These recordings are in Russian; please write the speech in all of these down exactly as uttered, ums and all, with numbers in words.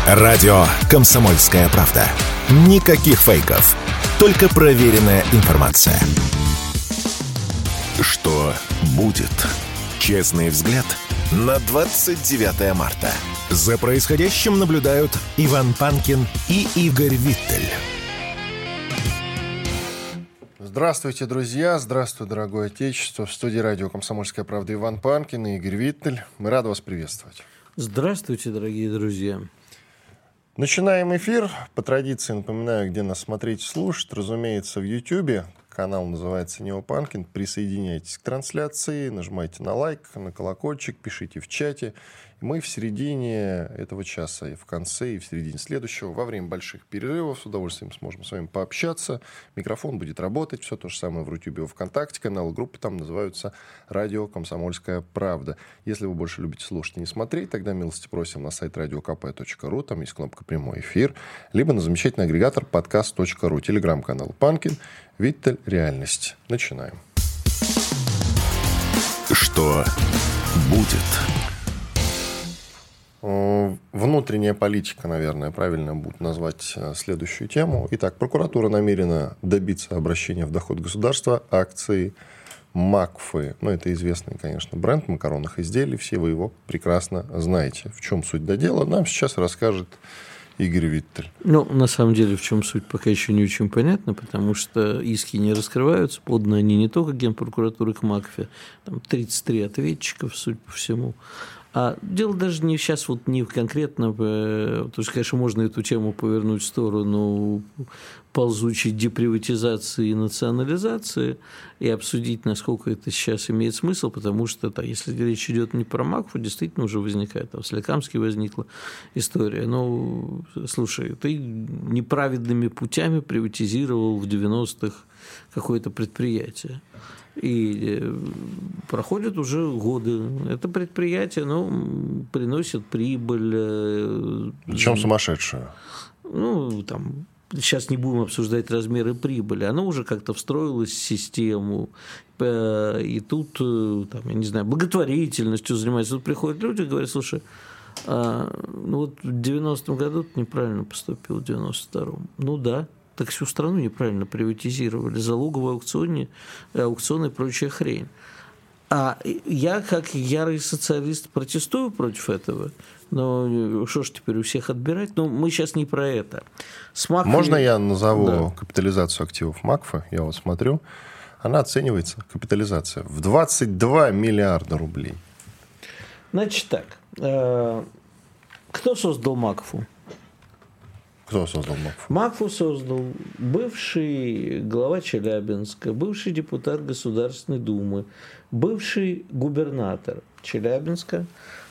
Радио «Комсомольская правда». Никаких фейков. Только проверенная информация. Что будет? Честный взгляд на двадцать девятое марта. За происходящим наблюдают Иван Панкин и Игорь Виттель. Здравствуйте, друзья! Здравствуй, дорогое отечество! В студии радио «Комсомольская правда» Иван Панкин и Игорь Виттель. Мы рады вас приветствовать. Здравствуйте, дорогие друзья! Начинаем эфир. По традиции напоминаю, где нас смотреть и слушать. Разумеется, в Ютьюбе. Канал называется Нео Панкин. Присоединяйтесь к трансляции, нажимайте на лайк, на колокольчик, пишите в чате. Мы в середине этого часа, и в конце, и в середине следующего, во время больших перерывов, с удовольствием сможем с вами пообщаться. Микрофон будет работать. Все то же самое в Рутюбе, во ВКонтакте. Каналы группы там называются «Радио Комсомольская правда». Если вы больше любите слушать и не смотреть, тогда милости просим на сайт радио ка пэ точка ру. Там есть кнопка «Прямой эфир». Либо на замечательный агрегатор подкаст точка ру. Телеграм-канал Панкин. Виттель. Реальность. Начинаем. Что будет? Внутренняя политика, наверное, правильно будет назвать следующую тему. Итак, прокуратура намерена добиться обращения в доход государства акций Макфы. Ну, это известный, конечно, бренд макаронных изделий. Все вы его прекрасно знаете. В чем суть до дела, нам сейчас расскажет Игорь Виттель. Ну, на самом деле, в чем суть, пока еще не очень понятно, потому что иски не раскрываются. Поданы они не только Генпрокуратуры к Макфе, там тридцать три ответчиков, судя по всему. А дело даже не сейчас вот не конкретно, потому что, конечно, можно эту тему повернуть в сторону ползучей деприватизации и национализации и обсудить, насколько это сейчас имеет смысл, потому что, да, если речь идет не про Макфу, действительно уже возникает, там, в Соликамске возникла история. Ну, слушай, ты неправедными путями приватизировал в девяностых какое-то предприятие. И проходят уже годы. Это предприятие, ну, приносит прибыль. Причем сумасшедшую. Ну, там, сейчас не будем обсуждать размеры прибыли. Оно уже как-то встроилось в систему. И тут, там, я не знаю, благотворительностью занимается. Тут приходят люди и говорят: слушай, а, ну вот в девяностом году ты неправильно поступил, в девяносто втором. Ну да. Так всю страну неправильно приватизировали, залоговые аукционы, аукционы и прочая хрень. А я, как ярый социалист, протестую против этого. Но что ж теперь у всех отбирать? Но мы сейчас не про это. С Макфой... Можно я назову да. капитализацию активов Макфа? Я вот смотрю. Она оценивается, капитализация, в двадцать два миллиарда рублей. Значит так. Кто создал Макфу? Кто создал Макфу? Макфу создал бывший глава Челябинска, бывший депутат Государственной Думы, бывший губернатор Челябинска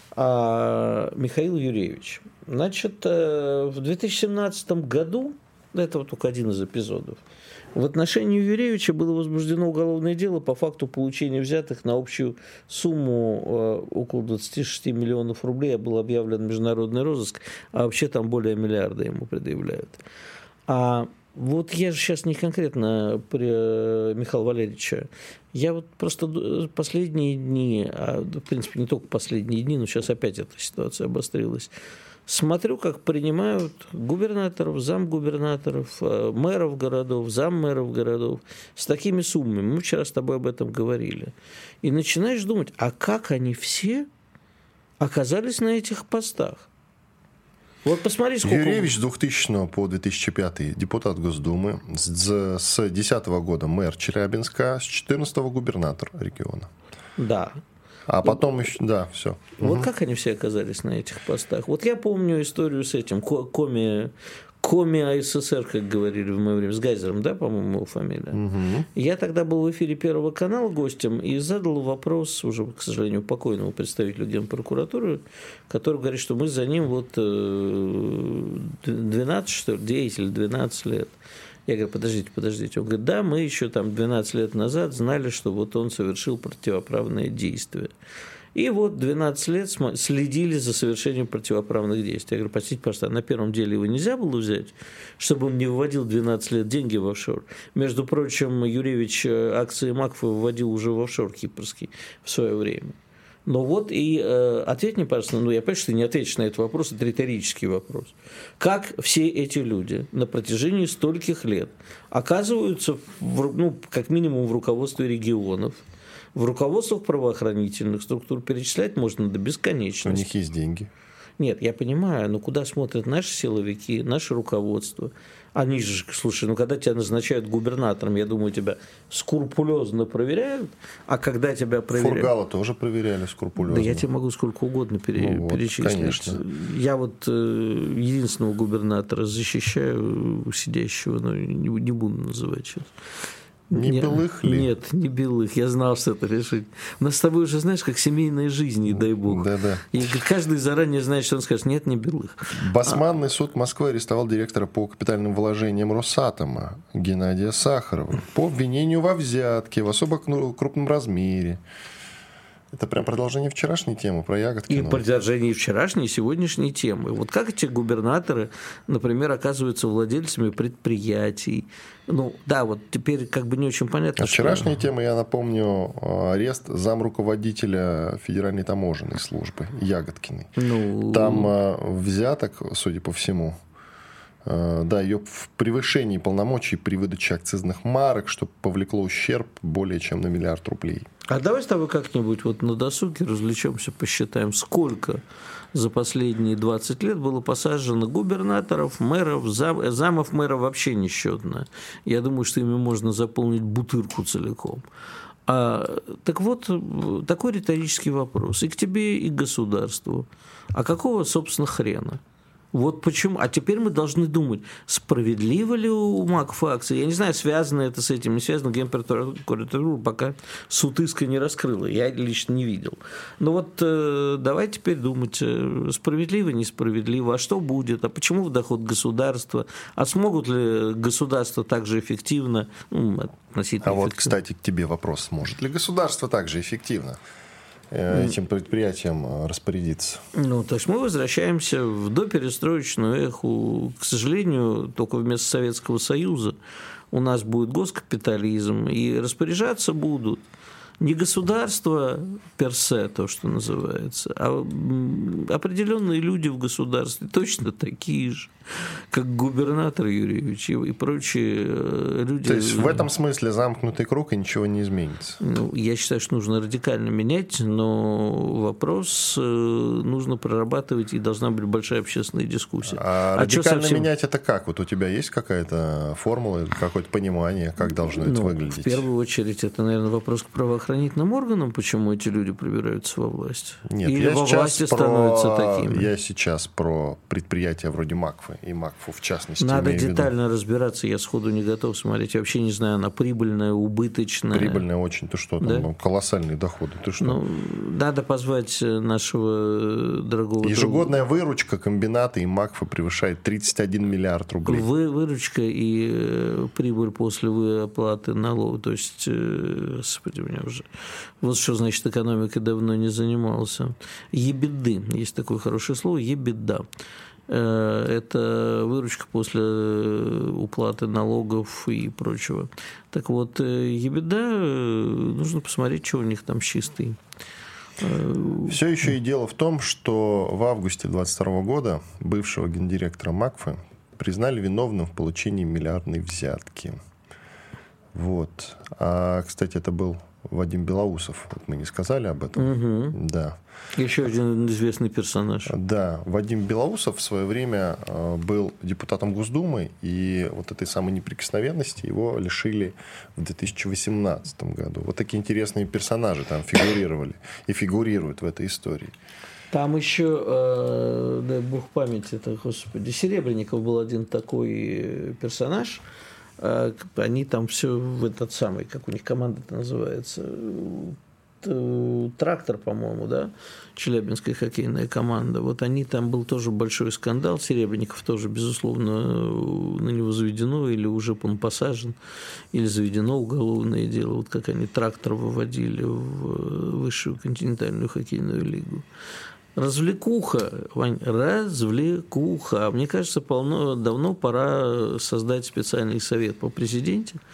Михаил Юрьевич. Значит, в две тысячи семнадцатом году, это вот только один из эпизодов, в отношении Юрьевича было возбуждено уголовное дело по факту получения взятых на общую сумму около двадцати шести миллионов рублей. Был объявлен международный розыск, а вообще там более миллиарда ему предъявляют. А вот я же сейчас не конкретно при Михаила Валерьевича. Я вот просто последние дни, а в принципе не только последние дни, но сейчас опять эта ситуация обострилась, смотрю, как принимают губернаторов, замгубернаторов, мэров городов, заммэров городов с такими суммами. Мы вчера с тобой об этом говорили. И начинаешь думать, а как они все оказались на этих постах? Вот посмотри, сколько... Юрьевич с двухтысячного по две тысячи пятый депутат Госдумы, с две тысячи десятого года мэр Челябинска, с две тысячи четырнадцатого губернатор региона. Да. А потом еще, да, все. Вот угу. Как они все оказались на этих постах? Вот я помню историю с этим, Коми, Коми АССР, как говорили в мое время, с Гайзером, да, по-моему, его фамилия. Угу. Я тогда был в эфире Первого канала гостем и задал вопрос уже, к сожалению, покойному представителю Генпрокуратуры, который говорит, что мы за ним вот двенадцать, что ли, девять или двенадцать лет. Я говорю, подождите, подождите. Он говорит, да, мы еще там двенадцать лет назад знали, что вот он совершил противоправное действие. И вот двенадцать лет следили за совершением противоправных действий. Я говорю, простите, пожалуйста, на первом деле его нельзя было взять, чтобы он не выводил двенадцать лет деньги в офшор. Между прочим, Юрьевич акции Макфа выводил уже в офшор кипрский в свое время. Но вот и э, ответь мне, пожалуйста, ну я понимаю, что ты не ответишь на этот вопрос, это риторический вопрос. Как все эти люди на протяжении стольких лет оказываются, в, ну, как минимум в руководстве регионов, в руководствах правоохранительных структур, перечислять можно до бесконечности. У них есть деньги. Нет, я понимаю, но куда смотрят наши силовики, наше руководство? Они же, слушай, ну когда тебя назначают губернатором, я думаю, тебя скрупулезно проверяют, а когда тебя проверяют... Фургала тоже проверяли скрупулезно. Да я тебе могу сколько угодно пере... ну, вот, перечислить. Конечно. Я вот э, единственного губернатора защищаю, сидящего, но не, не буду называть сейчас. Не Нет, белых ли? Нет, не белых. Я знал, что это решить. У нас с тобой уже, знаешь, как семейная жизнь, не дай бог. Да-да. И каждый заранее знает, что он скажет. Нет, не белых. Басманный а... суд Москвы арестовал директора по капитальным вложениям Росатома Геннадия Сахарова по обвинению во взятке в особо крупном размере. Это прям продолжение вчерашней темы про Ягодкина. И продолжение вчерашней и сегодняшней темы. Вот как эти губернаторы, например, оказываются владельцами предприятий. Ну, да, вот теперь как бы не очень понятно. А вчерашняя что... тема, я напомню, арест замруководителя Федеральной таможенной службы Ягодкиной. Ну... Там взяток, судя по всему, да, ее в превышении полномочий при выдаче акцизных марок, что повлекло ущерб более чем на миллиард рублей. А давай с тобой как-нибудь вот на досуге развлечемся, посчитаем, сколько за последние двадцать лет было посажено губернаторов, мэров, зам, замов мэров вообще несчетно. Я думаю, что ими можно заполнить бутырку целиком. А, так вот, такой риторический вопрос и к тебе, и к государству. А какого, собственно, хрена? Вот почему. А теперь мы должны думать, справедливо ли у МАК акции. Я не знаю, связано это с этим, не связано. Генпрокуратура пока суд иска не раскрыла. Я лично не видел. Но вот э, давай теперь думать, э, справедливо, несправедливо. А что будет? А почему в доход государства? А смогут ли государства также эффективно? Ну, относительно а эффективно. Вот, кстати, к тебе вопрос. Может ли государство также эффективно этим предприятием распорядиться? Ну, то есть мы возвращаемся в доперестроечную эху. К сожалению, только вместо Советского Союза у нас будет госкапитализм, и распоряжаться будут не государство персе, то, что называется, а определенные люди в государстве, точно такие же, как губернатор Юрьевич и прочие люди. То есть в этом смысле замкнутый круг, и ничего не изменится? Ну, я считаю, что нужно радикально менять, но вопрос нужно прорабатывать, и должна быть большая общественная дискуссия. А, а радикально совсем... менять это как? Вот у тебя есть какая-то формула, какое-то понимание, как должно ну, это выглядеть? В первую очередь, это, наверное, вопрос к правоохранительным органам, почему эти люди пробираются во власть. Нет, или я во власти про... становятся такими. Я сейчас про предприятия вроде МАКФы, и МАКФу в частности. Надо детально разбираться, я сходу не готов смотреть. Я вообще не знаю, она прибыльная, убыточная. Прибыльная очень, ты что, там да? Колоссальные доходы, ты что? Ну, надо позвать нашего дорогого Ежегодная друга. Выручка комбината и МАКФа превышает тридцать один миллиард рублей. Вы, выручка и прибыль после оплаты налогов, то есть, господи, у меня уже... Вот что значит экономикой давно не занимался. Ебеды, есть такое хорошее слово, ебеда. Это выручка после уплаты налогов и прочего. Так вот, ебеда, нужно посмотреть, что у них там с чистой. Все еще и дело в том, что в августе двадцать второго года бывшего гендиректора МАКФы признали виновным в получении миллиардной взятки. Вот. А, кстати, это был Вадим Белоусов. Вот мы не сказали об этом. Угу. Да. Еще один известный персонаж. Да. Вадим Белоусов в свое время был депутатом Госдумы, и вот этой самой неприкосновенности его лишили в две тысячи восемнадцатом году. Вот такие интересные персонажи там фигурировали и фигурируют в этой истории. Там еще, э, дай бог памяти, это, господи, Серебренников был один такой персонаж. Они там все в этот самый, как у них команда-то называется, «Трактор», по-моему, да, челябинская хоккейная команда. Вот они, там был тоже большой скандал. Серебренников тоже, безусловно, на него заведено, или уже он посажен, или заведено уголовное дело. Вот как они «Трактор» выводили в высшую континентальную хоккейную лигу. Развлекуха, Вань, развлекуха. Мне кажется, полно, давно пора создать специальный совет по президенте,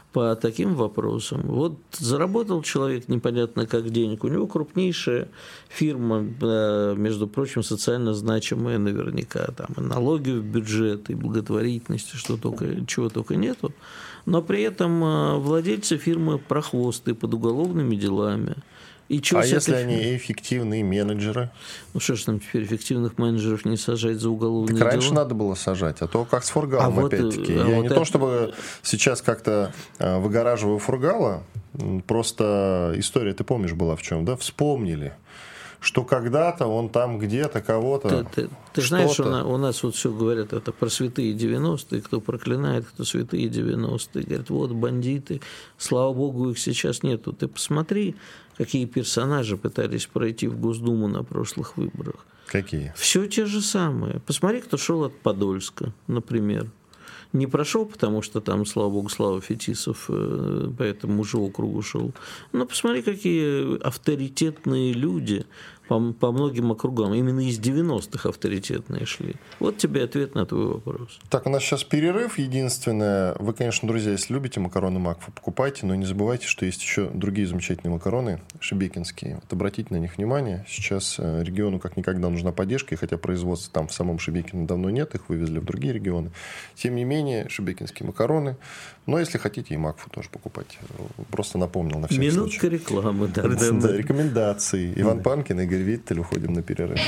по таким вопросам. Вот заработал человек непонятно как денег, у него крупнейшая фирма, между прочим, социально значимая наверняка, там и налоги в бюджет, и благотворительность, что только, чего только нету, но при этом владельцы фирмы прохвосты под уголовными делами. И а если этой... они эффективные менеджеры? Ну что ж там теперь эффективных менеджеров не сажать за уголовные так раньше дела? надо было сажать, а то как с Фургалом а опять-таки. Вот, Я а не вот то это... чтобы сейчас как-то выгораживаю Фургала, просто история, ты помнишь, была в чем, да? Вспомнили, что когда-то он там где-то кого-то... Ты, ты, ты знаешь, у нас, у нас вот все говорят это про святые девяностые, кто проклинает, кто святые девяностые. Говорят, вот бандиты, слава богу, их сейчас нету. Ты посмотри, какие персонажи пытались пройти в Госдуму на прошлых выборах. Какие? Все те же самые. Посмотри, кто шел от Подольска, например. Не прошел, потому что там, слава богу, Слава Фетисов по этому же округу шел. Но посмотри, какие авторитетные люди по, по многим округам. Именно из девяностых авторитетные шли. Вот тебе ответ на твой вопрос. Так, у нас сейчас перерыв. Единственное, вы, конечно, друзья, если любите макароны Макфа, покупайте, но не забывайте, что есть еще другие замечательные макароны шебекинские. Вот обратите на них внимание. Сейчас региону как никогда нужна поддержка, и хотя производства там в самом Шебекино давно нет, их вывезли в другие регионы. Тем не менее, шебекинские макароны. Но если хотите, и Макфу тоже покупайте. Просто напомнил на всякий Минутка случай. Минутка рекламы. Да, да, да, рекомендации. Иван Панкин, Игорь Виттель. Уходим на перерыв.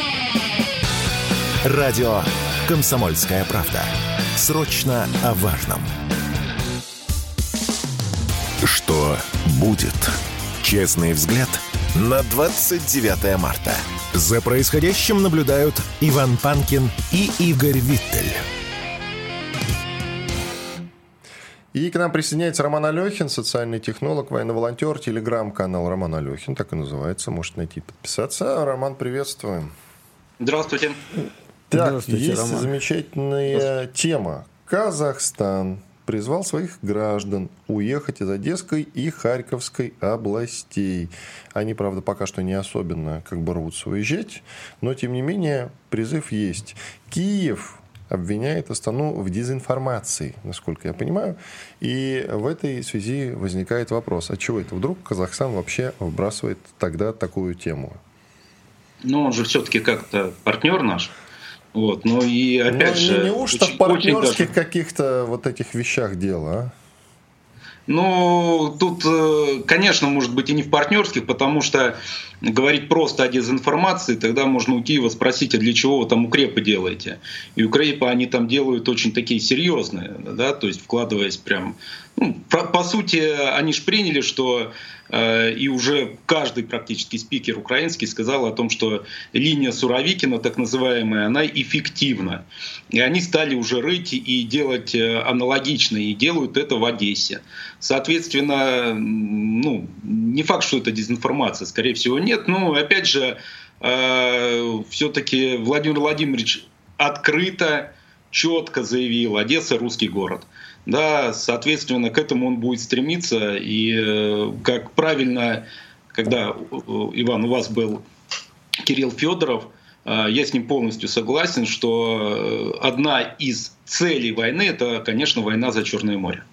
Радио «Комсомольская правда». Срочно о важном. Что будет? Честный взгляд на двадцать девятое марта. За происходящим наблюдают Иван Панкин и Игорь Виттель. И к нам присоединяется Роман Алехин, социальный технолог, военный волонтер, телеграм-канал Роман Алехин, так и называется, можете найти и подписаться. Роман, приветствуем. Здравствуйте. Так, Здравствуйте, есть Роман. замечательная тема. Казахстан призвал своих граждан уехать из Одесской и Харьковской областей. Они, правда, пока что не особенно как бы рвутся уезжать, но, тем не менее, призыв есть. Киев обвиняет Астану в дезинформации, насколько я понимаю. И в этой связи возникает вопрос, а чего это вдруг Казахстан вообще вбрасывает тогда такую тему? Ну, он же все-таки как-то партнер наш. Вот. Ну и опять ну, же... Неужто очень, в партнерских даже... каких-то вот этих вещах дело, а? Ну, тут, конечно, может быть и не в партнерских, потому что говорить просто о дезинформации, тогда можно у Киева спросить, а для чего вы там укрепы делаете? И укрепы они там делают очень такие серьезные, да, то есть вкладываясь прям... Ну, по, по сути, они же приняли, что э, и уже каждый практически спикер украинский сказал о том, что линия Суровикина, так называемая, она эффективна. И они стали уже рыть и делать аналогично, и делают это в Одессе. Соответственно, ну, не факт, что это дезинформация, скорее всего, нет. Но, опять же, э, все-таки Владимир Владимирович открыто, четко заявил: Одесса — русский город. Да, соответственно, к этому он будет стремиться. И как правильно, когда, Иван, у вас был Кирилл Федоров, я с ним полностью согласен, что одна из целей войны — это, конечно, война за Черное море.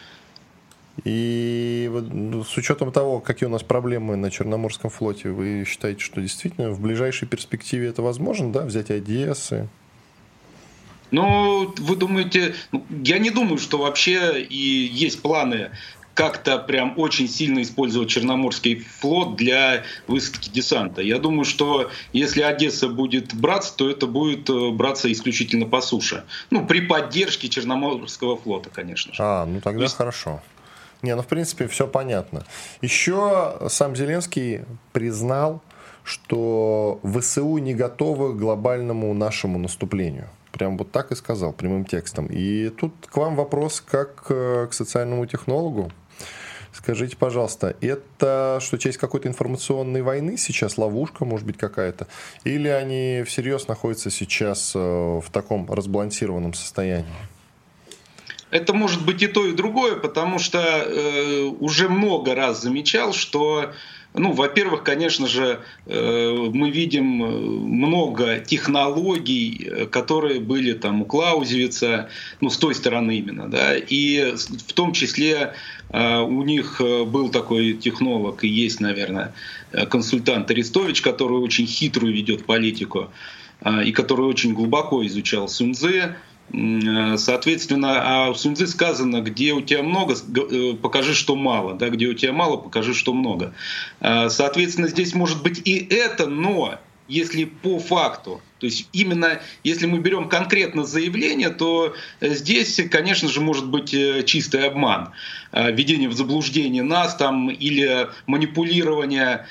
И с учетом того, какие у нас проблемы на Черноморском флоте, вы считаете, что действительно в ближайшей перспективе это возможно, да, взятие Одессы? Ну, вы думаете, я не думаю, что вообще и есть планы как-то прям очень сильно использовать Черноморский флот для высадки десанта. Я думаю, что если Одесса будет браться, то это будет браться исключительно по суше. Ну, при поддержке Черноморского флота, конечно же. А, ну тогда есть... хорошо. Не, ну в принципе все понятно. Еще сам Зеленский признал, что ВСУ не готовы к глобальному нашему наступлению. Прям вот так и сказал, прямым текстом. И тут к вам вопрос как к социальному технологу. Скажите, пожалуйста, это что, часть какой-то информационной войны сейчас, ловушка, может быть, какая-то? Или они всерьез находятся сейчас в таком разбалансированном состоянии? Это может быть и то, и другое, потому что э, уже много раз замечал, что Ну, во-первых, конечно же, мы видим много технологий, которые были там у Клаузевица, ну, с той стороны именно, да, и в том числе у них был такой технолог, и есть, наверное, консультант Арестович, который очень хитрую ведет политику, и который очень глубоко изучал Сунь Цзы. Соответственно, а в Сунь Цзы сказано, где у тебя много, покажи, что мало, да, где у тебя мало, покажи, что много. Соответственно, здесь может быть и это, но если по факту, то есть именно если мы берем конкретно заявление, то здесь, конечно же, может быть чистый обман, введение в заблуждение нас там или манипулирование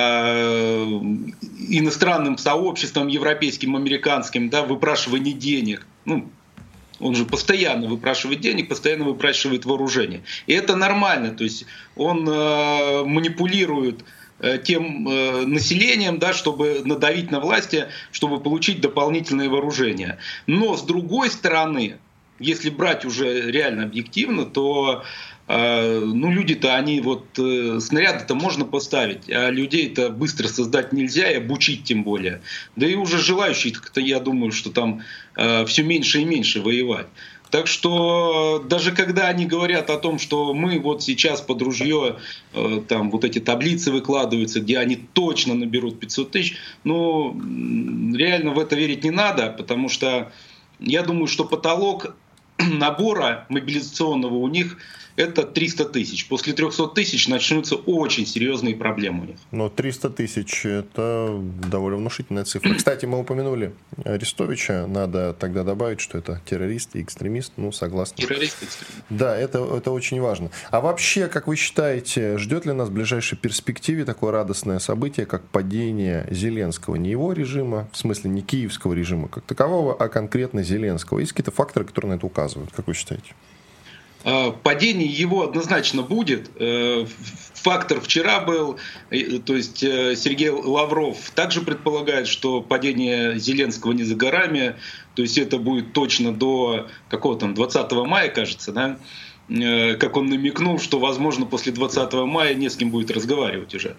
иностранным сообществом, европейским, американским, да, выпрашивание денег. Ну, он же постоянно выпрашивает денег, постоянно выпрашивает вооружение. И это нормально, то есть он э, манипулирует э, тем э, населением, да, чтобы надавить на власти, чтобы получить дополнительное вооружение. Но с другой стороны, если брать уже реально объективно, то э, ну, люди-то, они вот э, снаряды-то можно поставить, а людей-то быстро создать нельзя и обучить тем более. Да и уже желающих-то, я думаю, что там э, все меньше и меньше воевать. Так что даже когда они говорят о том, что мы вот сейчас под ружье, э, там вот эти таблицы выкладываются, где они точно наберут пятьсот тысяч, ну реально в это верить не надо, потому что я думаю, что потолок набора мобилизационного у них это триста тысяч. После трехсот тысяч начнутся очень серьезные проблемы у них. Но триста тысяч – это довольно внушительная цифра. Кстати, мы упомянули Арестовича. Надо тогда добавить, что это террорист и экстремист. Ну, согласен. Террорист и экстремист. Да, это, это очень важно. А вообще, как вы считаете, ждет ли нас в ближайшей перспективе такое радостное событие, как падение Зеленского? Не его режима, в смысле не киевского режима как такового, а конкретно Зеленского. Есть какие-то факторы, которые на это указывают? Как вы считаете? Падение его однозначно будет. Фактор вчера был, то есть Сергей Лавров также предполагает, что падение Зеленского не за горами, то есть это будет точно до какого там двадцатого мая, кажется, да? Как он намекнул, что, возможно, после двадцатого мая не с кем будет разговаривать уже.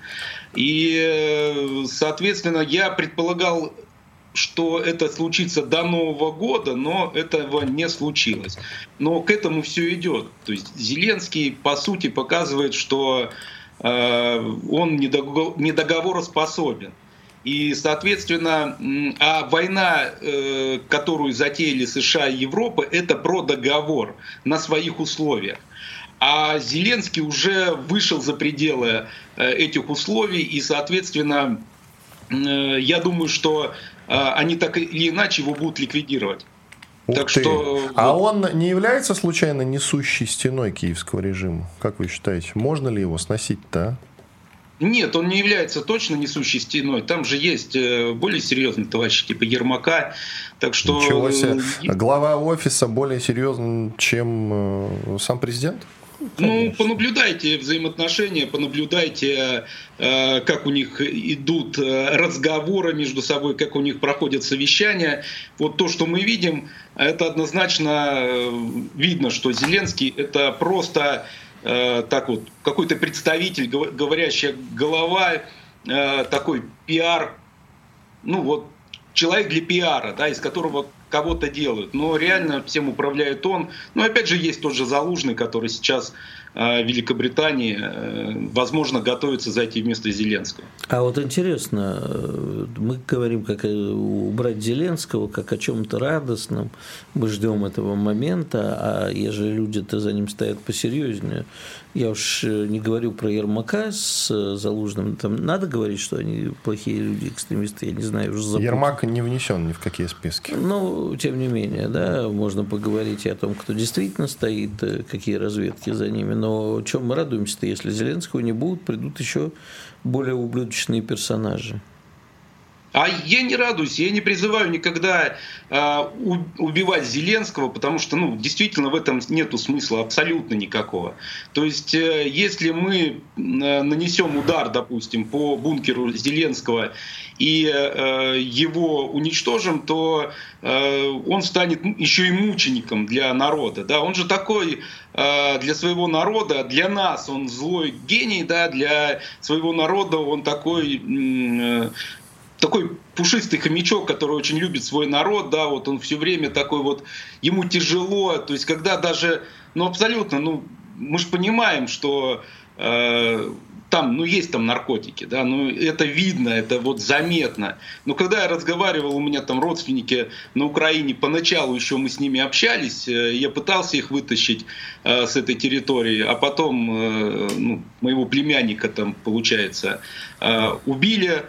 И, соответственно, я предполагал, что это случится до Нового года, но этого не случилось. Но к этому все идет. То есть Зеленский, по сути, показывает, что э, он недоговороспособен. И, соответственно, а война, э, которую затеяли США и Европа, это про договор на своих условиях. А Зеленский уже вышел за пределы э, этих условий, и, соответственно, э, я думаю, что они так или иначе его будут ликвидировать. Ух так ты. что, а вот. Он не является случайно несущей стеной киевского режима? Как вы считаете, можно ли его сносить-то? Нет, он не является точно несущей стеной. Там же есть более серьезные товарищи, типа Ермака. Так что... Ничего себе. Глава офиса более серьезный, чем сам президент? Ну, понаблюдайте взаимоотношения, понаблюдайте, как у них идут разговоры между собой, как у них проходят совещания. Вот то, что мы видим, это однозначно видно, что Зеленский — это просто так вот какой-то представитель, говорящая голова, такой пиар, ну вот человек для пиара, да, из которого кого-то делают, но реально всем управляет он. Но опять же есть тот же Залужный, который сейчас э, в Великобритании, э, возможно, готовится зайти вместо Зеленского. А вот интересно, мы говорим, как убрать Зеленского, как о чем-то радостном, мы ждем этого момента, а ежели люди-то за ним стоят посерьезнее, я уж не говорю про Ермака с Залужным, там надо говорить, что они плохие люди, экстремисты, я не знаю, уже запутал. Ермак не внесен ни в какие списки. Ну, тем не менее, да, можно поговорить и о том, кто действительно стоит, какие разведки за ними, но чем мы радуемся-то, если Зеленского не будут, придут еще более ублюдочные персонажи. А я не радуюсь, я не призываю никогда э, убивать Зеленского, потому что, ну, действительно в этом нету смысла абсолютно никакого. То есть, э, если мы э, нанесем удар, допустим, по бункеру Зеленского и э, его уничтожим, то э, он станет еще и мучеником для народа. Да? Он же такой э, для своего народа, для нас он злой гений, да? Для своего народа он такой... Э, такой пушистый хомячок, который очень любит свой народ, да, вот он все время такой вот, ему тяжело, то есть когда даже, ну абсолютно, ну мы же понимаем, что э, там, ну есть там наркотики, да, ну это видно, это вот заметно, но когда я разговаривал, у меня там родственники на Украине, поначалу еще мы с ними общались, э, я пытался их вытащить э, с этой территории, а потом э, ну, моего племянника там, получается, э, убили.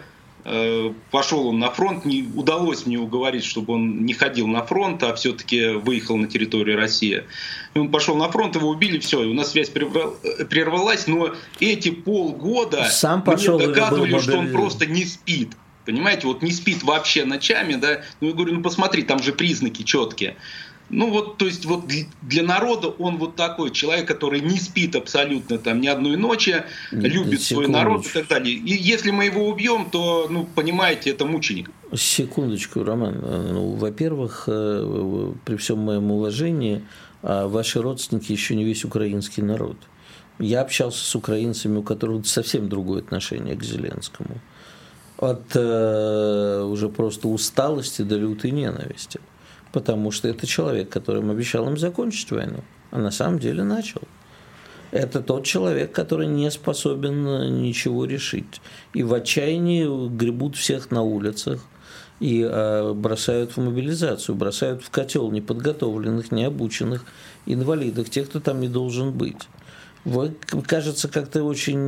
Пошел он на фронт, не удалось мне уговорить, чтобы он не ходил на фронт, а все-таки выехал на территорию России. И он пошел на фронт, его убили, все, и у нас связь прервалась, но эти полгода Сам пошел, мне доказывали, что он просто не спит. Понимаете, вот не спит вообще ночами, да. Ну я говорю, ну посмотри, там же признаки четкие. Ну вот, то есть вот для народа он вот такой человек, который не спит абсолютно там ни одной ночи, Нет, любит свой народ и так далее. И если мы его убьем, то, ну, понимаете, это мученик. Секундочку, Роман. Ну, во-первых, при всем моем уважении, ваши родственники еще не весь украинский народ. Я общался с украинцами, у которых совсем другое отношение к Зеленскому. От э, уже просто усталости до лютой ненависти. Потому что это человек, который обещал им закончить войну, а на самом деле начал. Это тот человек, который не способен ничего решить. И в отчаянии гребут всех на улицах и э, бросают в мобилизацию, бросают в котел неподготовленных, необученных инвалидов, тех, кто там не должен быть. Вы, кажется, как-то очень,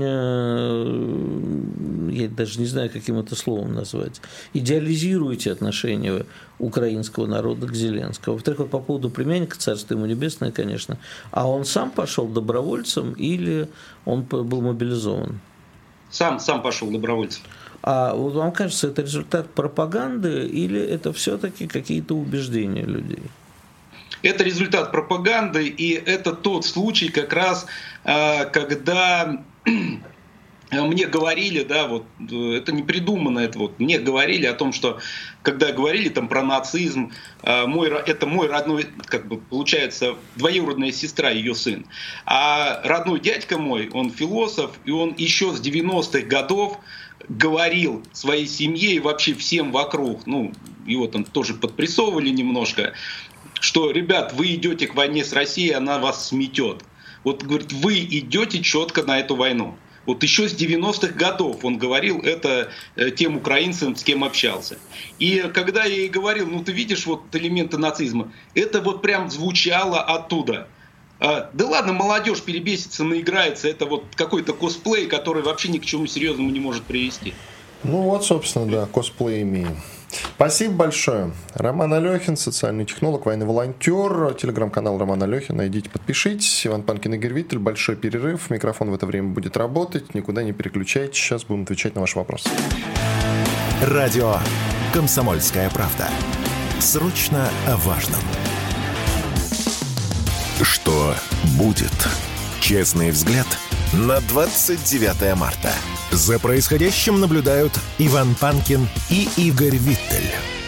я даже не знаю, каким это словом назвать, идеализируете отношение украинского народа к Зеленскому. Во-вторых, вот по поводу племянника, царство ему небесное, конечно, а он сам пошел добровольцем или он был мобилизован? Сам, сам пошел добровольцем. А вот вам кажется, это результат пропаганды или это все-таки какие-то убеждения людей? Это результат пропаганды, и это тот случай как раз, когда мне говорили, да, вот это не придумано, это вот мне говорили о том, что когда говорили там про нацизм, мой, это мой родной, как бы получается, двоюродная сестра, ее сын. А родной дядька мой, он философ, и он еще с девяностых годов говорил своей семье и вообще всем вокруг, ну, его там тоже подпрессовывали немножко, что, ребят, вы идете к войне с Россией, она вас сметет. Вот, говорит, вы идете четко на эту войну. Вот еще с девяностых годов он говорил это тем украинцам, с кем общался. И когда я ей говорил, ну ты видишь вот элементы нацизма, это вот прям звучало оттуда. Да ладно, молодежь перебесится, наиграется, это вот какой-то косплей, который вообще ни к чему серьезному не может привести. Ну вот, собственно, да, косплей имеем. Спасибо большое. Роман Алехин, социальный технолог, военный волонтер. Телеграм-канал Роман Алехин. Найдите, подпишитесь. Иван Панкин, Игорь Виттель. Большой перерыв. Микрофон в это время будет работать. Никуда не переключайтесь. Сейчас будем отвечать на ваши вопросы. Радио «Комсомольская правда». Срочно о важном. Что будет? Честный взгляд на двадцать девятое марта. За происходящим наблюдают Иван Панкин и Игорь Виттель.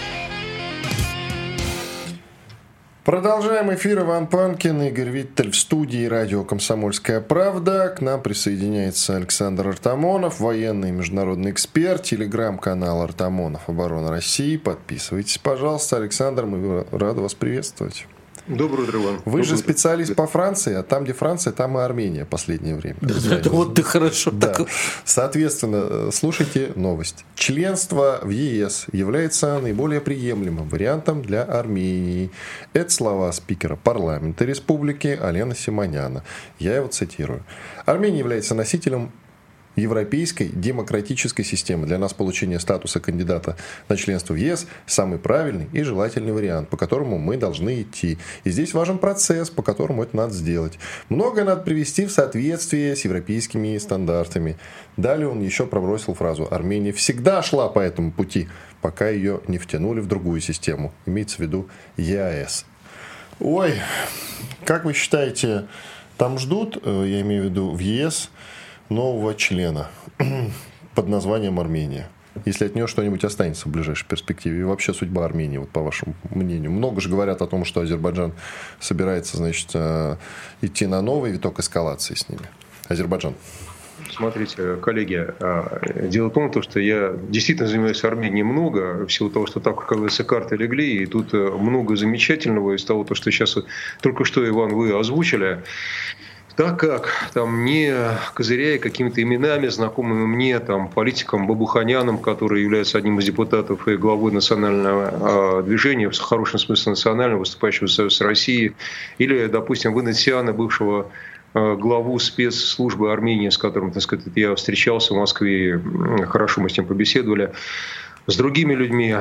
Продолжаем эфир. Иван Панкин, Игорь Виттель в студии радио «Комсомольская правда». К нам присоединяется Александр Артамонов, военный и международный эксперт, телеграм-канал «Артамонов. Оборона России». Подписывайтесь, пожалуйста. Александр, мы рады вас приветствовать. Доброе утро, Иван. Вы Доброе же специалист утро. По Франции, а там, где Франция, там и Армения в последнее время. Да, это вот ты хорошо. Да. Так... Соответственно, слушайте новость. Членство в ЕС является наиболее приемлемым вариантом для Армении. Это слова спикера парламента республики Алена Симоняна. Я его цитирую. Армения является носителем европейской демократической системы. Для нас получение статуса кандидата на членство в ЕС – самый правильный и желательный вариант, по которому мы должны идти. И здесь важен процесс, по которому это надо сделать. Многое надо привести в соответствие с европейскими стандартами. Далее он еще пробросил фразу: Армения всегда шла по этому пути, пока ее не втянули в другую систему. Имеется в виду ЕАЭС. Ой, как вы считаете, там ждут, я имею в виду в ЕС, нового члена под названием Армения? Если от нее что-нибудь останется в ближайшей перспективе. И вообще судьба Армении, вот по вашему мнению. Много же говорят о том, что Азербайджан собирается, значит, идти на новый виток эскалации с ними. Азербайджан. Смотрите, коллеги, дело в том, что я действительно занимаюсь Арменией много, в силу того, что так, как говорится, карты легли, и тут много замечательного из того, что сейчас только что, Иван, вы озвучили. Так как там не козыряя какими-то именами, знакомыми мне, там, политикам Бабуханяном, который является одним из депутатов и главой национального движения, в хорошем смысле национального, выступающего в Союз России, или, допустим, Ванесяна, бывшего главу спецслужбы Армении, с которым, так сказать, я встречался в Москве, хорошо мы с ним побеседовали. С другими людьми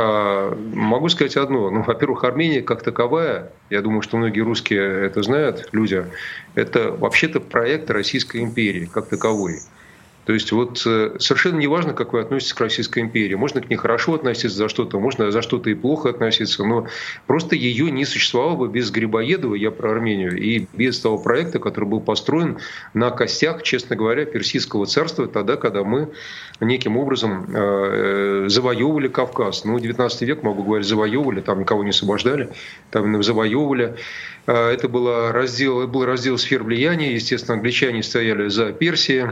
могу сказать одно. Ну, во-первых, Армения как таковая, я думаю, что многие русские это знают, люди, это вообще-то проект Российской империи как таковой. То есть вот совершенно не важно, как вы относитесь к Российской империи. Можно к ней хорошо относиться за что-то, можно за что-то и плохо относиться, но просто ее не существовало бы без Грибоедова, я про Армению, и без того проекта, который был построен на костях, честно говоря, Персидского царства, тогда, когда мы неким образом э, завоевывали Кавказ. Ну, девятнадцатый век, могу говорить, завоевывали, там никого не освобождали, там завоевывали. Это был раздел, был раздел сфер влияния, естественно, англичане стояли за Персией.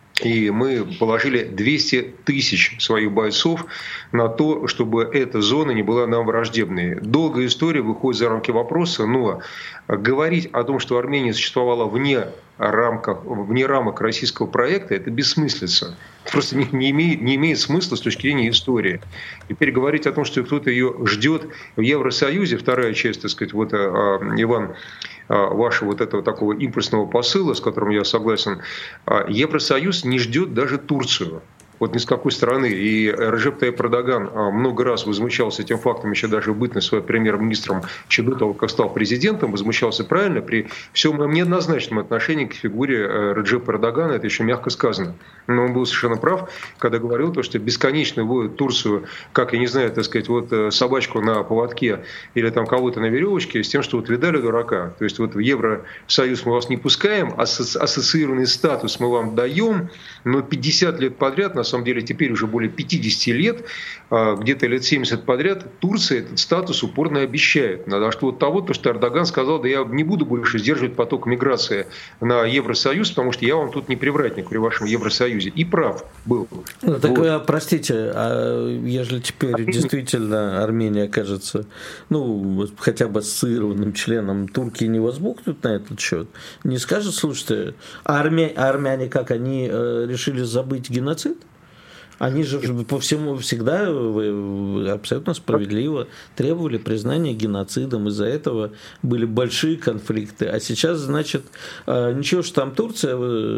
И мы положили двести тысяч своих бойцов на то, чтобы эта зона не была нам враждебной. Долгая история выходит за рамки вопроса, но говорить о том, что Армения существовала вне, рамках, вне рамок российского проекта, это бессмыслица. Просто не, не, имеет, не имеет смысла с точки зрения истории. Теперь говорить о том, что кто-то ее ждет в Евросоюзе, вторая часть, так сказать, вот, Иван, вашего вот этого такого импульсного посыла, с которым я согласен, Евросоюз не ждет даже Турцию. Вот ни с какой стороны. И Реджеп Тайип Эрдоган много раз возмущался этим фактом, еще даже в бытность своим премьер-министром, еще до того, как стал президентом, возмущался правильно при всем моем неоднозначном отношении к фигуре Реджепа Эрдогана, это еще мягко сказано. Но он был совершенно прав, когда говорил, то, что бесконечно вводят Турцию, как, я не знаю, так сказать, вот собачку на поводке или там кого-то на веревочке, с тем, что вот видали дурака. То есть вот в Евросоюз мы вас не пускаем, асоци- ассоциированный статус мы вам даем, но пятьдесят лет подряд, на самом деле теперь уже более пятьдесят лет, где-то лет семьдесят подряд, Турция этот статус упорно обещает. Надо что вот того, то, что Эрдоган сказал, да я не буду больше сдерживать поток миграции на Евросоюз, потому что я вам тут не привратник при вашем Евросоюзе. И прав был. Ну, так, вот. Простите, а ежели теперь Армения. Действительно Армения окажется, ну, хотя бы ассоциированным членом, турки не возбухнут на этот счет? Не скажут, слушайте, а армя... армяне как, они э, решили забыть геноцид? Они же по всему всегда абсолютно справедливо требовали признания геноцидом. Из-за этого были большие конфликты. А сейчас, значит, ничего, что там Турция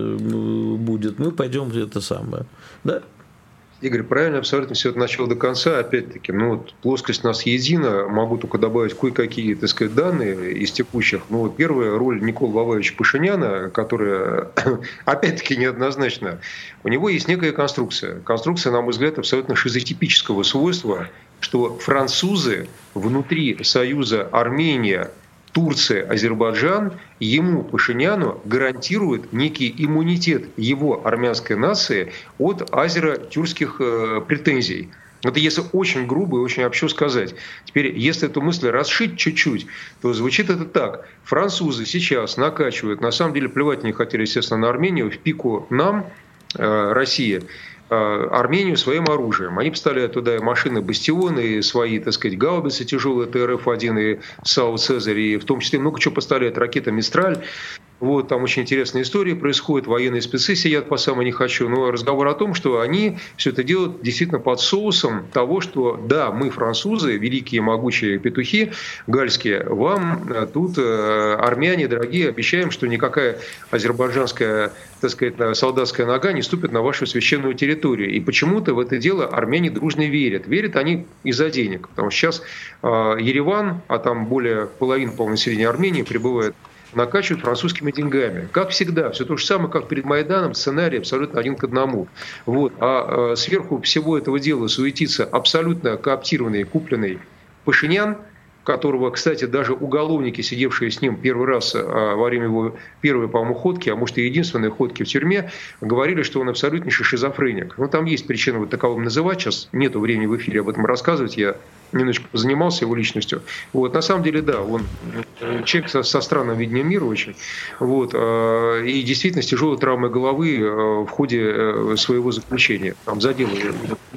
будет, мы пойдем это самое. Да? Игорь, правильно абсолютно все это начало до конца. Опять-таки, ну вот плоскость у нас едина. Могу только добавить кое-какие, так сказать, данные из текущих. Ну вот первая роль Николы Воваевича Пашиняна, которая, опять-таки, неоднозначна. У него есть некая конструкция. Конструкция, на мой взгляд, абсолютно шизотипического свойства, что французы внутри союза Армения, Турция, Азербайджан, ему, Пашиняну, гарантируют некий иммунитет его армянской нации от азеро-тюркских э, претензий. Это если очень грубо и очень общо сказать. Теперь, если эту мысль расшить чуть-чуть, то звучит это так. Французы сейчас накачивают, на самом деле плевать не хотели, естественно, на Армению, в пику нам, э, России, Армению своим оружием. Они поставляют туда и машины «Бастионы», и свои, так сказать, гаубицы тяжелые Т Р Ф один, и САУ «Цезарь», и в том числе много чего поставляют, ракеты «Мистраль». Вот, там очень интересная история происходит, военные спецы сидят по самому не хочу, но разговор о том, что они все это делают действительно под соусом того, что да, мы французы, великие могучие петухи гальские, вам тут армяне дорогие обещаем, что никакая азербайджанская, так сказать, солдатская нога не ступит на вашу священную территорию. И почему-то в это дело армяне дружно верят. Верят они из-за денег, потому что сейчас Ереван, а там более половины, по-моему, населения Армении прибывает, накачивают французскими деньгами. Как всегда, все то же самое, как перед Майданом, сценарий абсолютно один к одному. Вот. А, а сверху всего этого дела суетится абсолютно кооптированный, купленный Пашинян, которого, кстати, даже уголовники, сидевшие с ним первый раз а, во время его первой, по-моему, ходки, а может и единственной ходки в тюрьме, говорили, что он абсолютнейший шизофреник. Ну, там есть причина вот таковым называть, сейчас нету времени в эфире об этом рассказывать, я немножечко занимался его личностью. Вот, на самом деле, да, он человек со, со странным видением мира очень. Вот, э, и действительно с тяжелой травмой головы э, в ходе э, своего заключения. Там заделали.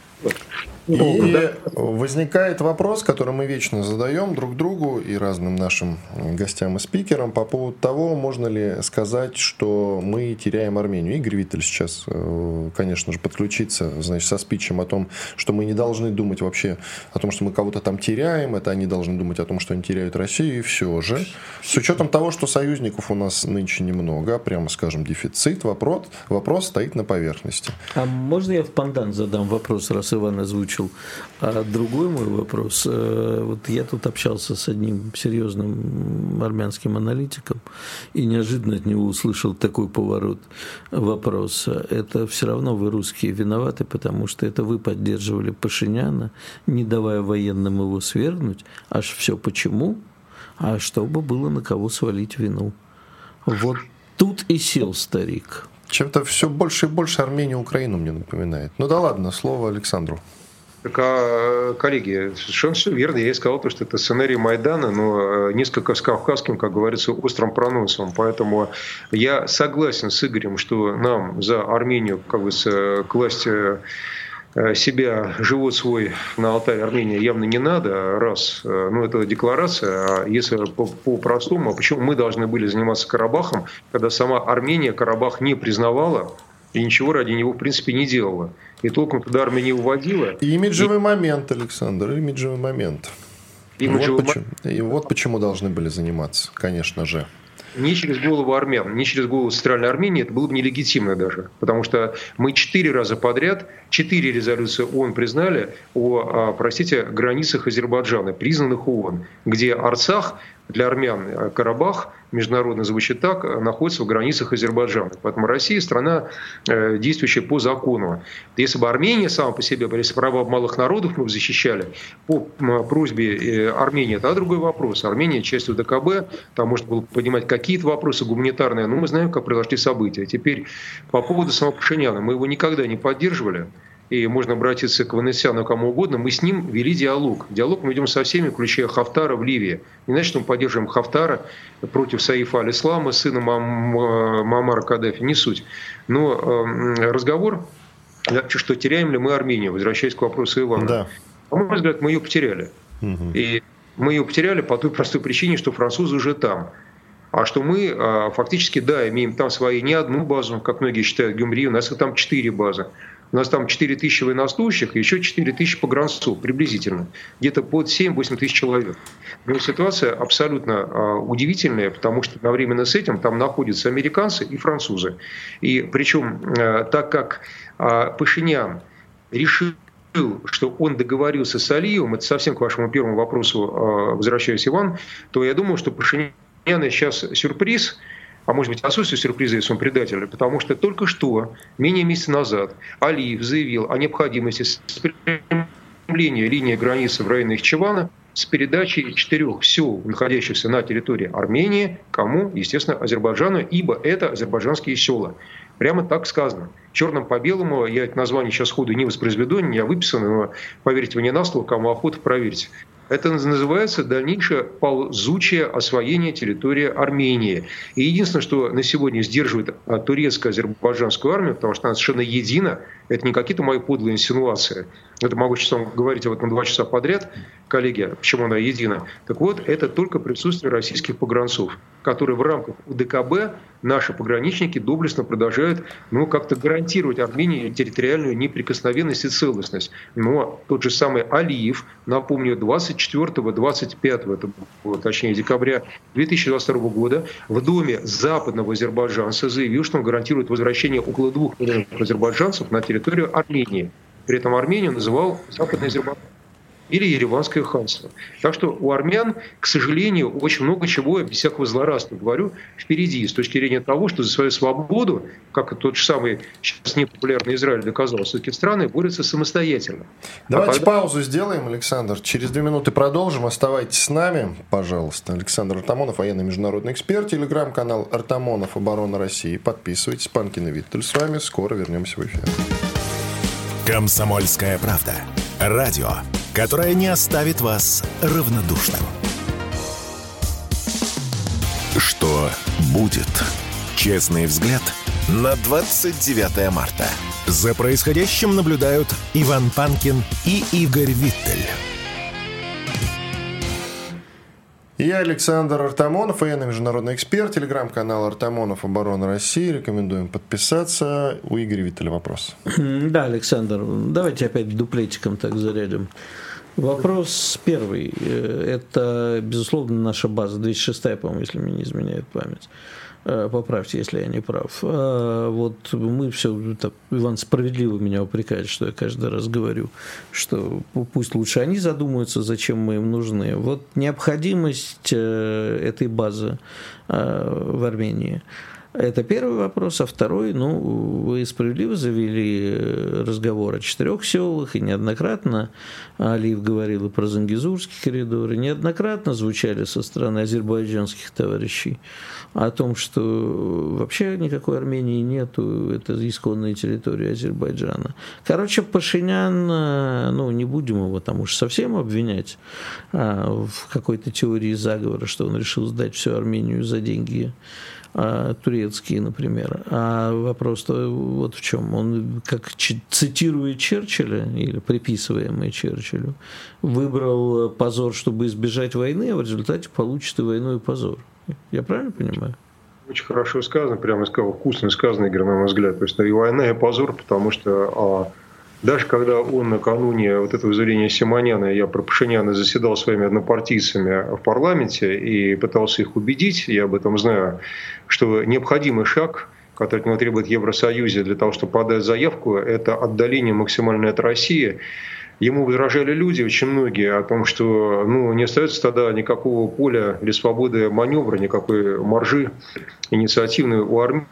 И возникает вопрос, который мы вечно задаем друг другу и разным нашим гостям и спикерам по поводу того, можно ли сказать, что мы теряем Армению. Игорь Виттель сейчас, конечно же, подключится, значит, со спичем о том, что мы не должны думать вообще о том, что мы кого-то там теряем, это они должны думать о том, что они теряют Россию, и все же. С учетом того, что союзников у нас нынче немного, прямо скажем, дефицит, вопрос, вопрос стоит на поверхности. А можно я в пандан задам вопрос, раз Иван озвучил? А другой мой вопрос. Вот я тут общался с одним серьезным армянским аналитиком и неожиданно от него услышал такой поворот вопроса. Это все равно вы, русские, виноваты, потому что это вы поддерживали Пашиняна, не давая военным его свергнуть. Аж все почему? А чтобы было на кого свалить вину. Вот тут и сел старик. Чем-то все больше и больше Армения Украину мне напоминает. Ну да ладно, слово Александру. Так, а, коллеги, совершенно все верно. Я и сказал, что это сценарий Майдана, но несколько с кавказским, как говорится, острым проносом. Поэтому я согласен с Игорем, что нам за Армению, как бы, класть себя, живот свой на алтарь Армении явно не надо, раз, ну это декларация, а если по-простому, а почему мы должны были заниматься Карабахом, когда сама Армения Карабах не признавала и ничего ради него, в принципе, не делала. И толком туда армия не уводила. И имиджевый и... момент, Александр, имиджевый момент. Имиджевый вот, почему, и вот почему должны были заниматься, конечно же. Не через голову армян, не через голову Центральной Армении, это было бы нелегитимно даже. Потому что мы четыре раза подряд, четыре резолюции ООН признали о, простите, границах Азербайджана, признанных ООН, где Арцах для армян, Карабах, международно звучит так, находится в границах Азербайджана. Поэтому Россия страна, действующая по закону. Если бы Армения сама по себе, если права малых народов мы бы защищали, по просьбе Армении, это другой вопрос. Армения частью ДКБ, там можно было поднимать какие-то вопросы гуманитарные, но мы знаем, как произошли события. Теперь по поводу самого Пашиняна. Мы его никогда не поддерживали. И можно обратиться к Ванесяну, кому угодно, мы с ним вели диалог. Диалог мы ведем со всеми, включая Хафтара в Ливии. Не значит, что мы поддерживаем Хафтара против Саифа аль-Ислама, сына Муаммара Каддафи, не суть. Но э, разговор, что теряем ли мы Армению, возвращаясь к вопросу Ивана. Да. На мой взгляд, мы ее потеряли. Угу. И мы ее потеряли по той простой причине, что французы уже там. А что мы э, фактически, да, имеем там свои не одну базу, как многие считают, Гюмри, у нас там четыре базы. У нас там четыре тысячи военнослужащих и еще четыре тысячи погранцов приблизительно. Где-то под семь-восемь тысяч человек. Но ситуация абсолютно а, удивительная, потому что одновременно с этим там находятся американцы и французы. И причем, а, так как а, Пашинян решил, что он договорился с Алиевым, это совсем к вашему первому вопросу, а, возвращаюсь, Иван, то я думаю, что Пашинян сейчас сюрприз, а может быть отсутствие сюрприза, если он предатель, потому что только что, менее месяца назад, Алиев заявил о необходимости спрямления линии границы в районе Нахичевана с передачей четырех сел, находящихся на территории Армении, кому, естественно, Азербайджану, ибо это азербайджанские села. Прямо так сказано. Черным по белому, я это название сейчас сходу не воспроизведу, не выписано, но поверьте мне на слово, кому охота, проверьте. Это называется дальнейшее ползучее освоение территории Армении. И единственное, что на сегодня сдерживает турецко-азербайджанскую армию, потому что она совершенно едина, Это не какие-то мои подлые инсинуации. Это могу сейчас вам говорить вот на два часа подряд, коллеги, почему она едина. Так вот, это только присутствие российских погранцов, которые в рамках УДКБ наши пограничники доблестно продолжают, ну, как-то гарантировать Армении территориальную неприкосновенность и целостность. Но тот же самый Алиев, напомню, двадцать четвёртого — двадцать пятого, это было, точнее, декабря две тысячи двадцать второго года в доме западного азербайджанца заявил, что он гарантирует возвращение около двух миллионов азербайджанцев на территорию Армении. При этом Армению называл Западный Азербайджан или Ереванское ханство. Так что у армян, к сожалению, очень много чего, без всякого злорадства говорю, впереди, с точки зрения того, что за свою свободу, как тот же самый сейчас непопулярный Израиль доказал, все-таки страны борются самостоятельно. Давайте а когда... паузу сделаем, Александр. Через две минуты продолжим. Оставайтесь с нами, пожалуйста. Александр Артамонов, военный международный эксперт, телеграм-канал Артамонов, Оборона России. Подписывайтесь. Панкин и Виттель с вами. Скоро вернемся в эфир. «Комсомольская правда». Радио, которое не оставит вас равнодушным. Что будет? Честный взгляд на двадцать девятое марта. За происходящим наблюдают Иван Панкин и Игорь Виттель. Я Александр Артамонов, военный международный эксперт, телеграм-канал Артамонов, Оборона России. Рекомендуем подписаться. У Игоря Виттеля вопрос. Да, Александр, давайте опять дуплетиком так зарядим. Вопрос первый. Это, безусловно, наша база, двести шестая, по-моему, если мне не изменяет память. Поправьте, если я не прав. Вот мы все, Иван справедливо меня упрекает, что я каждый раз говорю, что пусть лучше они задумаются, зачем мы им нужны. Вот необходимость этой базы в Армении. Это первый вопрос. А второй, ну, вы справедливо завели разговор о четырех селах, и неоднократно Алиев говорил и про Зангезурский коридор, и неоднократно звучали со стороны азербайджанских товарищей о том, что вообще никакой Армении нету, это исконная территория Азербайджана. Короче, Пашинян, ну, не будем его там уж совсем обвинять а, в какой-то теории заговора, что он решил сдать всю Армению за деньги турецкие, например. А вопрос-то вот в чем. Он, как цитирует Черчилля, или приписываемый Черчиллю, выбрал позор, чтобы избежать войны, а в результате получит и войну, и позор. Я правильно понимаю? Очень хорошо сказано, прямо сказал, вкусно сказано, Игорь, на мой взгляд. То есть и война, и позор, потому что а, даже когда он накануне вот этого заявления Симоняна, я про Пашиняна заседал своими однопартийцами в парламенте и пытался их убедить, я об этом знаю, что необходимый шаг, который от него требует Евросоюзе для того, чтобы подать заявку, это отдаление максимальное от России. Ему возражали люди, очень многие, о том, что ну, не остается тогда никакого поля или свободы маневра, никакой маржи инициативной у Армении.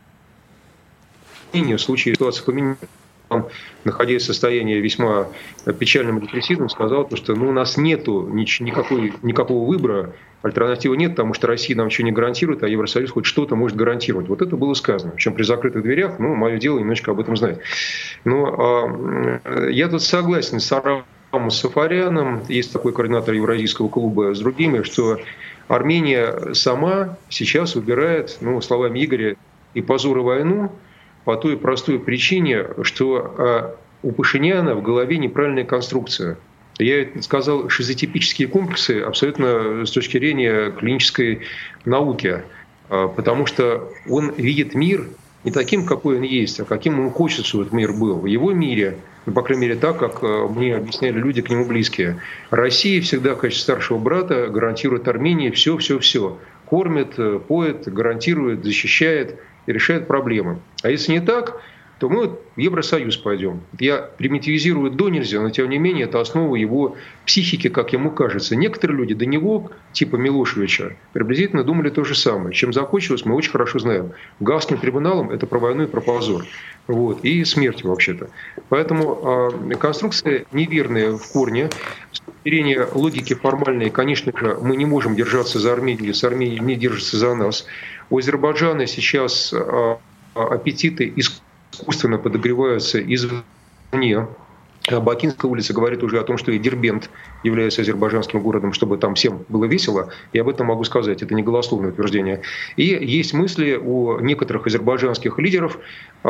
В случае ситуации поменяется, находясь в состоянии весьма печальным и депрессивным, сказал, что ну, у нас нет никакой, никакого выбора, альтернативы нет, потому что Россия нам ничего не гарантирует, а Евросоюз хоть что-то может гарантировать. Вот это было сказано. Причем при закрытых дверях, ну, мое дело немножечко об этом знать. Но э, я тут согласен с Арамом Сафаряном, есть такой координатор Евразийского клуба, с другими, что Армения сама сейчас выбирает, ну, словами Игоря, и позор, и войну, по той простой причине, что у Пашиняна в голове неправильная конструкция. Я сказал, шизотипические комплексы абсолютно с точки зрения клинической науки, потому что он видит мир не таким, какой он есть, а каким он хочет, чтобы этот мир был. В его мире, ну, по крайней мере так, как мне объясняли люди к нему близкие, Россия всегда в качестве старшего брата гарантирует Армении все-все-все. Кормит, поет, гарантирует, защищает и решает проблемы. А если не так, то мы в Евросоюз пойдем. Я примитивизирую до нельзя, но тем не менее это основа его психики, как ему кажется. Некоторые люди до него, типа Милошевича, приблизительно думали то же самое. Чем закончилось, мы очень хорошо знаем. Гаагским трибуналом это про войну и про позор. Вот. И смертью вообще-то. Поэтому э, конструкция неверная в корне. С точки зрения логики формальной, конечно же, мы не можем держаться за Армению, с Арменией не держится за нас. У Азербайджана сейчас э, аппетиты искусственно подогреваются извне. Бакинская улица говорит уже о том, что и Дербент является азербайджанским городом, чтобы там всем было весело. И об этом могу сказать, это не голословное утверждение. И есть мысли у некоторых азербайджанских лидеров,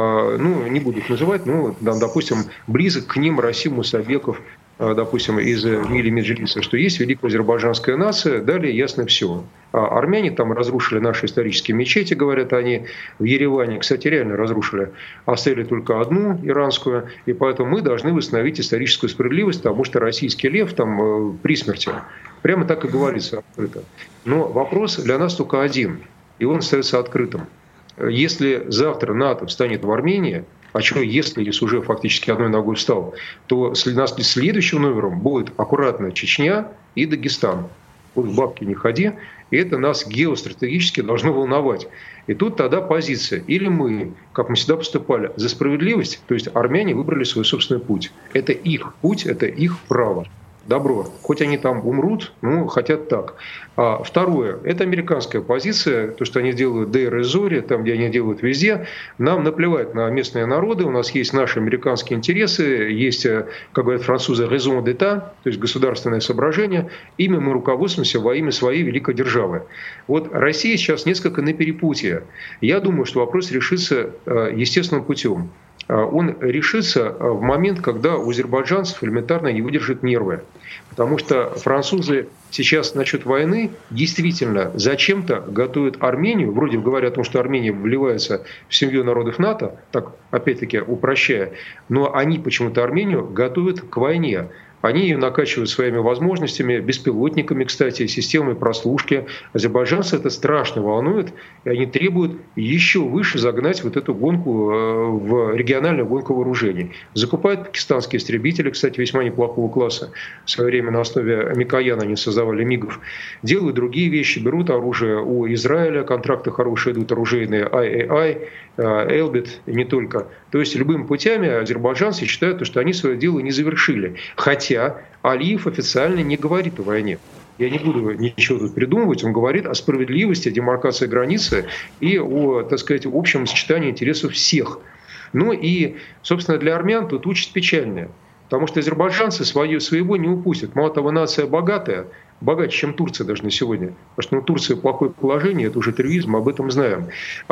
ну, не буду их называть, но, допустим, близок к ним Расим Мусабеков, допустим, из Мили Меджлиса, что есть великая азербайджанская нация, далее ясно все. А армяне там разрушили наши исторические мечети, говорят они, в Ереване, кстати, реально разрушили, оставили только одну иранскую, и поэтому мы должны восстановить историческую справедливость, потому что российский лев там э, при смерти. Прямо так и говорится открыто. Но вопрос для нас только один, и он остается открытым. Если завтра НАТО встанет в Армении, а что, если, если уже фактически одной ногой встал, то следующим номером будет аккуратно Чечня и Дагестан. Вот в бабки не ходи, и это нас геостратегически должно волновать. И тут тогда позиция. Или мы, как мы всегда поступали, за справедливость, то есть армяне выбрали свой собственный путь. Это их путь, это их право. Добро. Хоть они там умрут, ну, хотят так. А второе, это американская позиция, то, что они делают в Дейр-эз-Зоре, там, где они делают везде. Нам наплевать на местные народы, у нас есть наши американские интересы, есть, как говорят французы, raison d'état, то есть государственное соображение. Ими мы руководствуемся во имя своей великой державы. Вот Россия сейчас несколько на перепутье. Я думаю, что вопрос решится естественным путем. Он решится в момент, когда у азербайджанцев элементарно не выдержат нервы. Потому что французы сейчас насчет войны действительно зачем-то готовят Армению, вроде говоря о том, что Армения вливается в семью народов НАТО, так опять-таки упрощая, но они почему-то Армению готовят к войне. Они ее накачивают своими возможностями, беспилотниками, кстати, системой прослушки. Азербайджанцы это страшно волнует, и они требуют еще выше загнать вот эту гонку в региональную гонку вооружений. Закупают пакистанские истребители, кстати, весьма неплохого класса. В свое время на основе Микояна они создавали МИГов. Делают другие вещи, берут оружие у Израиля, контракты хорошие идут, оружейные ай эй ай, Элбит, и не только. То есть любыми путями азербайджанцы считают, что они свое дело не завершили. Хотя Алиев официально не говорит о войне. Я не буду ничего тут придумывать. Он говорит о справедливости, демаркации границы и о, так сказать, общем сочетании интересов всех. Ну и, собственно, для армян тут участь печальная. Потому что азербайджанцы свое, своего не упустят. Мало того, нация богатая, богаче, чем Турция даже на сегодня. Потому что ну, Турция плохое положение, это уже терроризм, об этом знаем.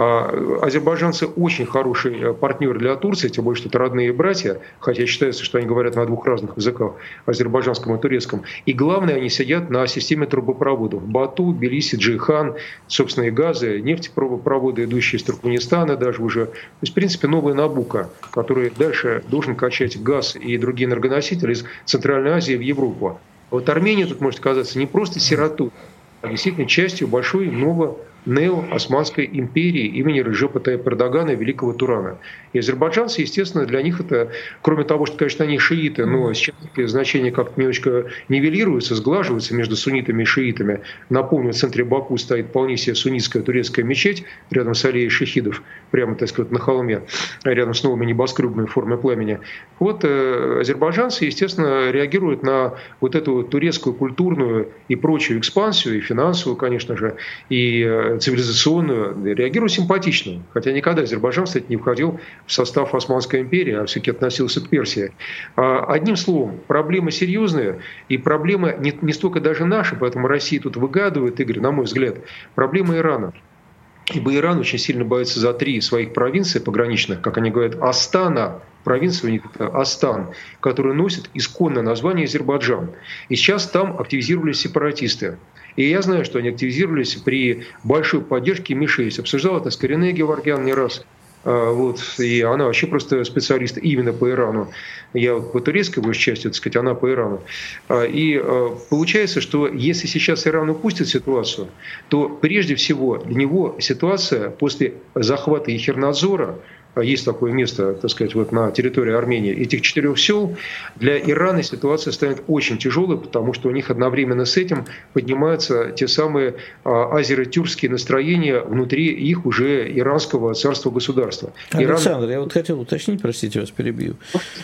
А азербайджанцы очень хороший партнер для Турции, тем более, что это родные братья, хотя считается, что они говорят на двух разных языках, азербайджанском и турецком. И главное, они сидят на системе трубопроводов. Бату, Тбилиси, Джейхан, собственные газы, нефтепроводы, идущие из Туркменистана даже уже. То есть, в принципе, новая Набуко, который дальше должен качать газ и другие энергоносители из Центральной Азии в Европу. Вот Армения тут может оказаться не просто сиротой, а действительно частью большой новой нео-османской империи имени Реджепа Тайипа Эрдогана и Великого Турана. И азербайджанцы, естественно, для них это, кроме того, что, конечно, они шииты, но сейчас значения как-то немножечко нивелируются, сглаживаются между суннитами и шиитами. Напомню, в центре Баку стоит вполне себе суннитская турецкая мечеть, рядом с аллеей шахидов, прямо, так сказать, на холме, рядом с новыми небоскребами в форме пламени. Вот э, азербайджанцы, естественно, реагируют на вот эту турецкую культурную и прочую экспансию, и финансовую, конечно же, и э, цивилизационную, реагируют симпатично. Хотя никогда Азербайджан, кстати, не входил в состав Османской империи, а все-таки относился к Персии. Одним словом, проблемы серьезные, и проблемы не, не столько даже наши, поэтому Россия тут выгадывает, Игорь, на мой взгляд, проблема Ирана. Ибо Иран очень сильно боится за три своих провинции пограничных, как они говорят, Астана, провинция у них это Астан, которая носит исконное название Азербайджан. И сейчас там активизировались сепаратисты. И я знаю, что они активизировались при большой поддержке эм шесть. Обсуждал это с Карине Геворгян не раз. Вот, и она вообще просто специалист именно по Ирану. Я вот по турецкой большей части, так сказать, она по Ирану. И получается, что если сейчас Иран упустит ситуацию, то прежде всего для него ситуация после захвата Ехернадзора, есть такое место, так сказать, вот на территории Армении, этих четырех сел, для Ирана ситуация станет очень тяжелой, потому что у них одновременно с этим поднимаются те самые азеро-тюркские настроения внутри их уже иранского царства-государства. Александр, Иран... я вот хотел уточнить, простите, вас перебью.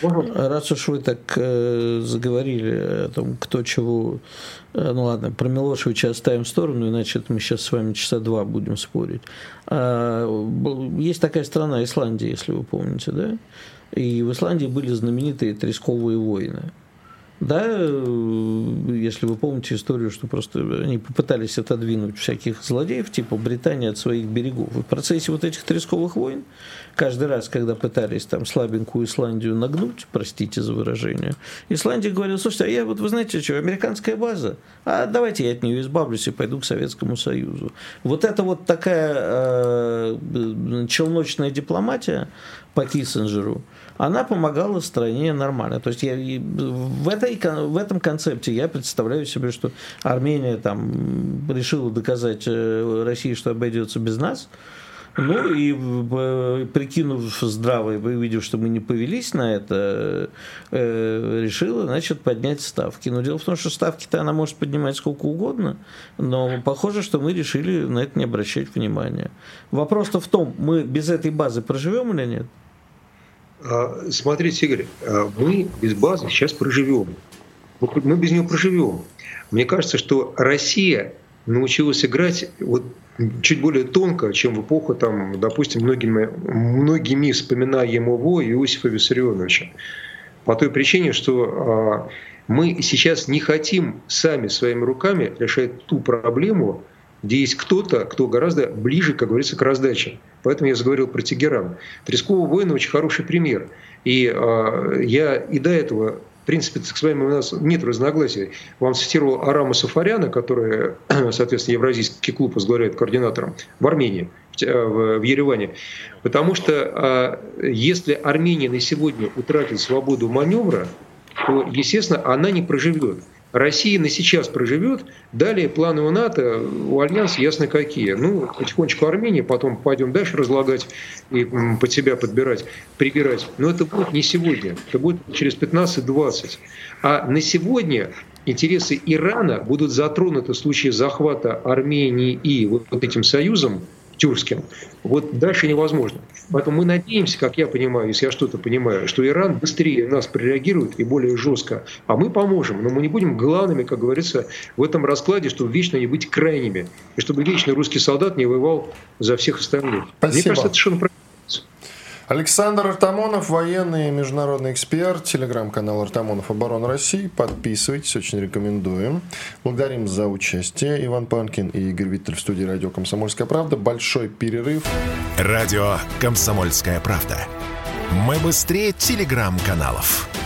Раз уж вы так э, заговорили о том, кто чего... Ну ладно, про Милошевича оставим в сторону, иначе мы сейчас с вами часа два будем спорить. Есть такая страна, Исландия, если вы помните, да? И в Исландии были знаменитые тресковые войны. Да, если вы помните историю, что просто они попытались отодвинуть всяких злодеев, типа Британии, от своих берегов. И в процессе вот этих тресковых войн, каждый раз, когда пытались там слабенькую Исландию нагнуть, простите за выражение, Исландия говорила: слушайте, а я вот, вы знаете что, американская база, а давайте я от нее избавлюсь и пойду к Советскому Союзу. Вот это вот такая э, челночная дипломатия по Киссинджеру, она помогала стране нормально. То есть я, в, этой, в этом концепте я представляю себе, что Армения там решила доказать России, что обойдется без нас. Ну и прикинув здраво и увидев, что мы не повелись на это, решила, значит, поднять ставки. Но дело в том, что ставки-то она может поднимать сколько угодно, но похоже, что мы решили на это не обращать внимания. Вопрос-то в том, мы без этой базы проживем или нет? Смотрите, Игорь, мы без базы сейчас проживем. Мы без нее проживем. Мне кажется, что Россия научилась играть вот чуть более тонко, чем в эпоху, там, допустим, многими, многими вспоминаемого Иосифа Виссарионовича. По той причине, что мы сейчас не хотим сами своими руками решать ту проблему, где есть кто-то, кто гораздо ближе, как говорится, к раздаче. Поэтому я заговорил про Тегеран. Тресковые войны очень хороший пример. И э, я и до этого, в принципе, с вами у нас нет разногласий. Вам цитировал Арама Сафаряна, который, соответственно, Евразийский клуб возглавляет координатором в Армении, в, в Ереване. Потому что э, если Армения на сегодня утратит свободу маневра, то, естественно, она не проживет. Россия на сейчас проживет, далее планы у НАТО, у Альянса ясно какие. Ну, потихонечку Армения, потом пойдем дальше разлагать и под себя подбирать, прибирать. Но это будет не сегодня, это будет через пятнадцать-двадцать. А на сегодня интересы Ирана будут затронуты в случае захвата Армении и вот этим союзом тюркским. Вот дальше невозможно. Поэтому мы надеемся, как я понимаю, если я что-то понимаю, что Иран быстрее нас прореагирует и более жестко, а мы поможем. Но мы не будем главными, как говорится, в этом раскладе, чтобы вечно не быть крайними. И чтобы вечно русский солдат не воевал за всех остальных. Спасибо. Мне кажется, это совершенно правильно. Александр Артамонов, военный и международный эксперт, телеграм-канал Артамонов Оборона России. Подписывайтесь, очень рекомендуем. Благодарим за участие. Иван Панкин и Игорь Виттель в студии радио «Комсомольская правда». Большой перерыв. Радио «Комсомольская правда». Мы быстрее телеграм-каналов.